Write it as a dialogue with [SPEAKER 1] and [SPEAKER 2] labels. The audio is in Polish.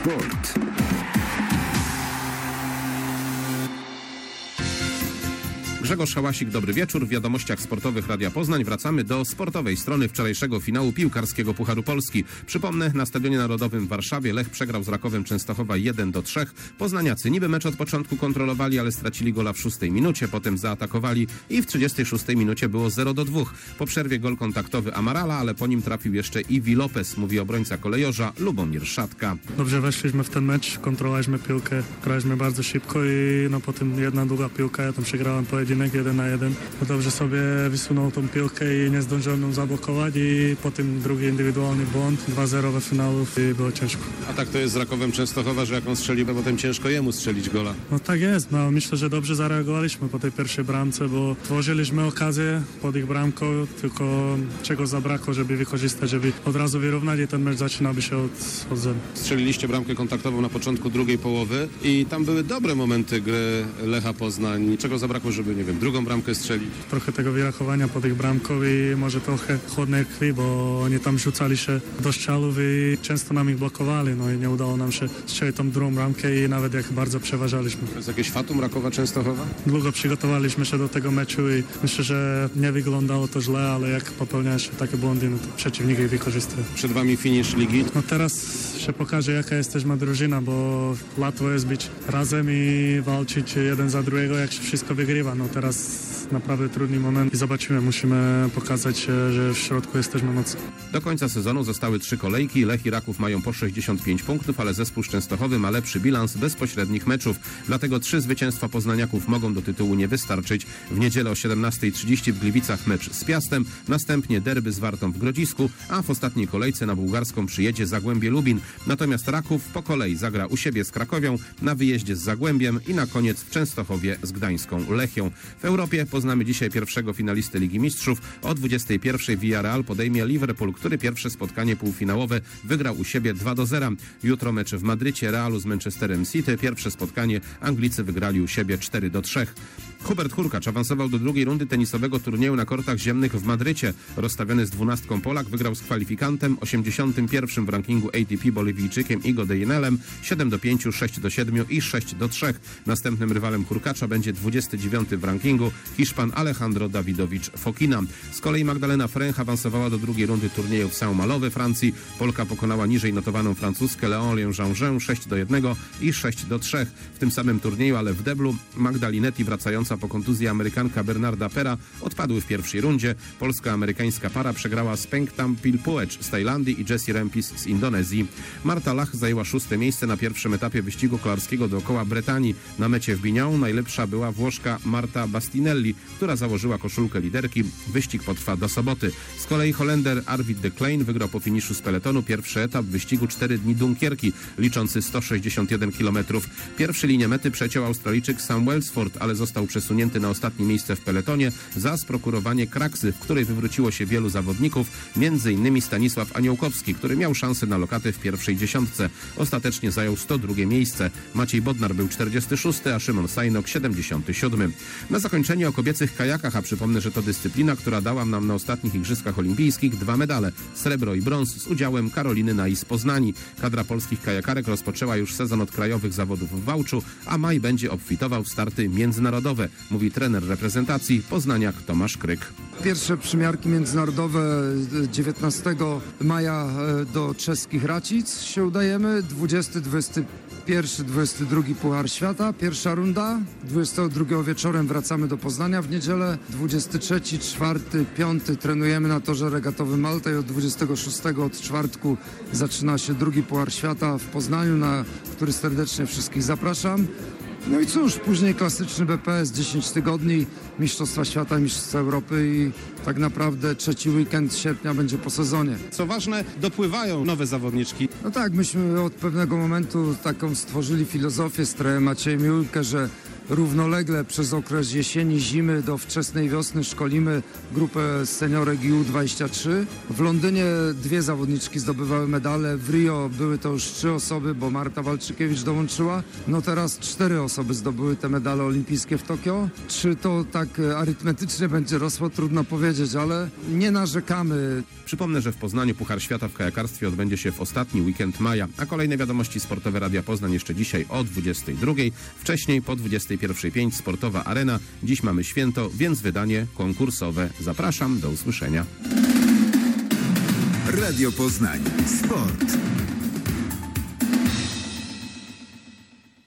[SPEAKER 1] Sport. Grzegorz Hałasik, dobry wieczór. W wiadomościach sportowych Radia Poznań wracamy do sportowej strony wczorajszego finału piłkarskiego Pucharu Polski. Przypomnę, na Stadionie Narodowym w Warszawie Lech przegrał z Rakowem Częstochowa 1-3. Poznaniacy niby mecz od początku kontrolowali, ale stracili gola w 6 minucie, potem zaatakowali i w 36 minucie było 0-2. Po przerwie gol kontaktowy Amarala, ale po nim trafił jeszcze Iwi Lopez, mówi obrońca kolejorza Lubomir Szatka.
[SPEAKER 2] Dobrze weszliśmy w ten mecz, kontrolowaliśmy piłkę, graliśmy bardzo szybko i potem jedna długa piłka, ja tam przegrałem pojedynek 1-1. Dobrze sobie wysunął tą piłkę i nie zdążyłem ją zablokować i potem drugi indywidualny błąd, 2-0 we finału i było ciężko.
[SPEAKER 1] A tak to jest z Rakowem Częstochowa, że jak on strzeli, to potem ciężko jemu strzelić gola.
[SPEAKER 2] No tak jest, myślę, że dobrze zareagowaliśmy po tej pierwszej bramce, bo tworzyliśmy okazję pod ich bramką, tylko czego zabrakło, żeby wykorzystać, żeby od razu wyrównać i ten mecz zaczynałby się od zera.
[SPEAKER 1] Strzeliliście bramkę kontaktową na początku drugiej połowy i tam były dobre momenty gry Lecha Poznań. Czego zabrakło, żeby, nie wiem, drugą bramkę strzelić?
[SPEAKER 2] Trochę tego wyrachowania pod ich bramką i może trochę chłodnej krwi, bo oni tam rzucali się do strzałów i często nam ich blokowali, i nie udało nam się strzelić tą drugą bramkę i nawet jak bardzo przeważaliśmy.
[SPEAKER 1] To jest jakieś fatum Rakowa Częstochowa?
[SPEAKER 2] Długo przygotowaliśmy się do tego meczu i myślę, że nie wyglądało to źle, ale jak popełniasz takie błędy, to przeciwnik ich wykorzystuje.
[SPEAKER 1] Przed wami finisz ligi?
[SPEAKER 2] Teraz się pokaże, jaka jesteśmy drużyna, bo łatwo jest być razem i walczyć jeden za drugiego, jak się wszystko wygrywa. Teraz naprawdę trudny moment i zobaczymy, musimy pokazać, że w środku jesteśmy mocni.
[SPEAKER 1] Do końca sezonu zostały 3 kolejki. Lech i Raków mają po 65 punktów, ale zespół Częstochowy ma lepszy bilans bezpośrednich meczów. Dlatego 3 zwycięstwa poznaniaków mogą do tytułu nie wystarczyć. W niedzielę o 17:30 w Gliwicach mecz z Piastem, następnie derby z Wartą w Grodzisku, a w ostatniej kolejce na bułgarską przyjedzie Zagłębie Lubin. Natomiast Raków po kolei zagra u siebie z Krakowią, na wyjeździe z Zagłębiem i na koniec w Częstochowie z gdańską Lechią. W Europie poznamy dzisiaj pierwszego finalisty Ligi Mistrzów. O 21:00 Villarreal podejmie Liverpool, który pierwsze spotkanie półfinałowe wygrał u siebie 2-0. Jutro mecz w Madrycie Realu z Manchesterem City. Pierwsze spotkanie Anglicy wygrali u siebie 4-3. Hubert Hurkacz awansował do drugiej rundy tenisowego turnieju na kortach ziemnych w Madrycie. Rozstawiony z 12 Polak wygrał z kwalifikantem 81 w rankingu ATP Boliwijczykiem Igo de Jenelem 7-5, 6-7 i 6-3. Następnym rywalem Hurkacza będzie 29 w rankingu Hiszpan Alejandro Dawidowicz Fokina. Z kolei Magdalena Fręch awansowała do drugiej rundy turnieju w Saint-Malo we Francji. Polka pokonała niżej notowaną francuskę Léon Jean-Jean 6-1 i 6-3. W tym samym turnieju, ale w deblu, Magdalinetti wracająca po kontuzji Amerykanka Bernarda Pera odpadły w pierwszej rundzie. Polsko-amerykańska para przegrała z Pengtam Pilpuecz z Tajlandii i Jessie Rempis z Indonezji. Marta Lach zajęła 6. miejsce na pierwszym etapie wyścigu kolarskiego dookoła Bretanii. Na mecie w Bignon najlepsza była Włoszka Marta Bastinelli, która założyła koszulkę liderki. Wyścig potrwa do soboty. Z kolei Holender Arvid de Klein wygrał po finiszu z peletonu pierwszy etap wyścigu 4 dni Dunkierki, liczący 161 km. Pierwszy linię mety przeciął Australijczyk Sam Welsford, ale został przesunięty na ostatnie miejsce w peletonie za sprokurowanie kraksy, w której wywróciło się wielu zawodników, m.in. Stanisław Aniołkowski, który miał szansę na lokatę w pierwszej dziesiątce. Ostatecznie zajął 102 miejsce. Maciej Bodnar był 46, a Szymon Sajnok 77. Na zakończenie o kobiecych kajakach, a przypomnę, że to dyscyplina, która dała nam na ostatnich Igrzyskach Olimpijskich 2 medale, srebro i brąz z udziałem Karoliny Naj z Poznani. Kadra polskich kajakarek rozpoczęła już sezon od krajowych zawodów w Wałczu, a maj będzie obfitował w starty międzynarodowe, mówi trener reprezentacji poznaniak Tomasz Kryk.
[SPEAKER 3] Pierwsze przymiarki międzynarodowe 19 maja do czeskich Racic się udajemy, 20, 21, 22 Puchar Świata, pierwsza runda, 22 wieczorem wracamy do Poznania w niedzielę, 23, 4, 5 trenujemy na torze regatowym Malta i od 26 od czwartku zaczyna się drugi Puchar Świata w Poznaniu, na który serdecznie wszystkich zapraszam. No i cóż, później klasyczny BPS, 10 tygodni, Mistrzostwa Świata, Mistrzostwa Europy i tak naprawdę trzeci weekend sierpnia będzie po sezonie.
[SPEAKER 1] Co ważne, dopływają nowe zawodniczki.
[SPEAKER 3] No tak, myśmy od pewnego momentu taką stworzyli filozofię z trenerem Maciejem Julkę, że równolegle przez okres jesieni, zimy do wczesnej wiosny szkolimy grupę seniorek U23. W Londynie 2 zawodniczki zdobywały medale, w Rio były to już 3 osoby, bo Marta Walczykiewicz dołączyła. No teraz 4 osoby zdobyły te medale olimpijskie w Tokio. Czy to tak arytmetycznie będzie rosło, trudno powiedzieć, ale nie narzekamy.
[SPEAKER 1] Przypomnę, że w Poznaniu Puchar Świata w kajakarstwie odbędzie się w ostatni weekend maja, a kolejne wiadomości sportowe Radia Poznań jeszcze dzisiaj o 22. Wcześniej po 21:05 Sportowa Arena. Dziś mamy święto, więc wydanie konkursowe. Zapraszam, do usłyszenia.
[SPEAKER 4] Radio Poznań. Sport.